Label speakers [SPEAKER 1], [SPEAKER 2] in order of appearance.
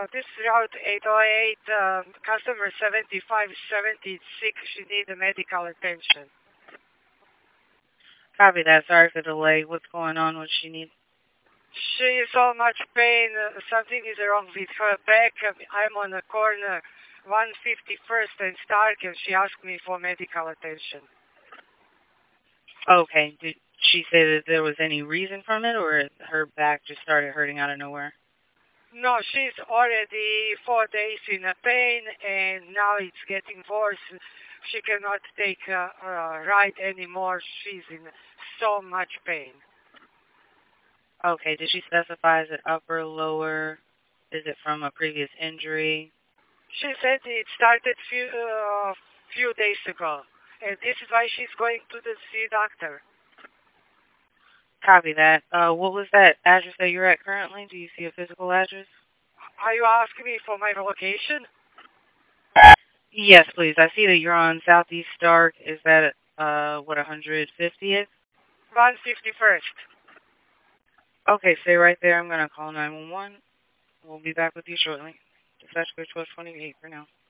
[SPEAKER 1] This Route 808, customer 7576, she needs medical attention.
[SPEAKER 2] Copy that. Sorry for the delay. What's going on? What she need?
[SPEAKER 1] She is so much pain. Something is wrong with her back. I'm on the corner 151st and Stark, and she asked me for medical attention.
[SPEAKER 2] Okay. Did she say that there was any reason from it, or her back just started hurting out of nowhere?
[SPEAKER 1] No, she's already 4 days in pain, and now it's getting worse. She cannot take a ride anymore. She's in so much pain.
[SPEAKER 2] Okay. Did she specify, is it upper, lower? Is it from a previous injury?
[SPEAKER 1] She said it started few days ago, and this is why she's going to the see doctor.
[SPEAKER 2] Copy that. What was that address that you're at currently? Do you see a physical address?
[SPEAKER 1] Are you asking me for my location?
[SPEAKER 2] Yes, please. I see that you're on Southeast Stark. Is that, 150th?
[SPEAKER 1] 151st.
[SPEAKER 2] Okay, stay right there. I'm going to call 911. We'll be back with you shortly. Dispatch code 1228 for now.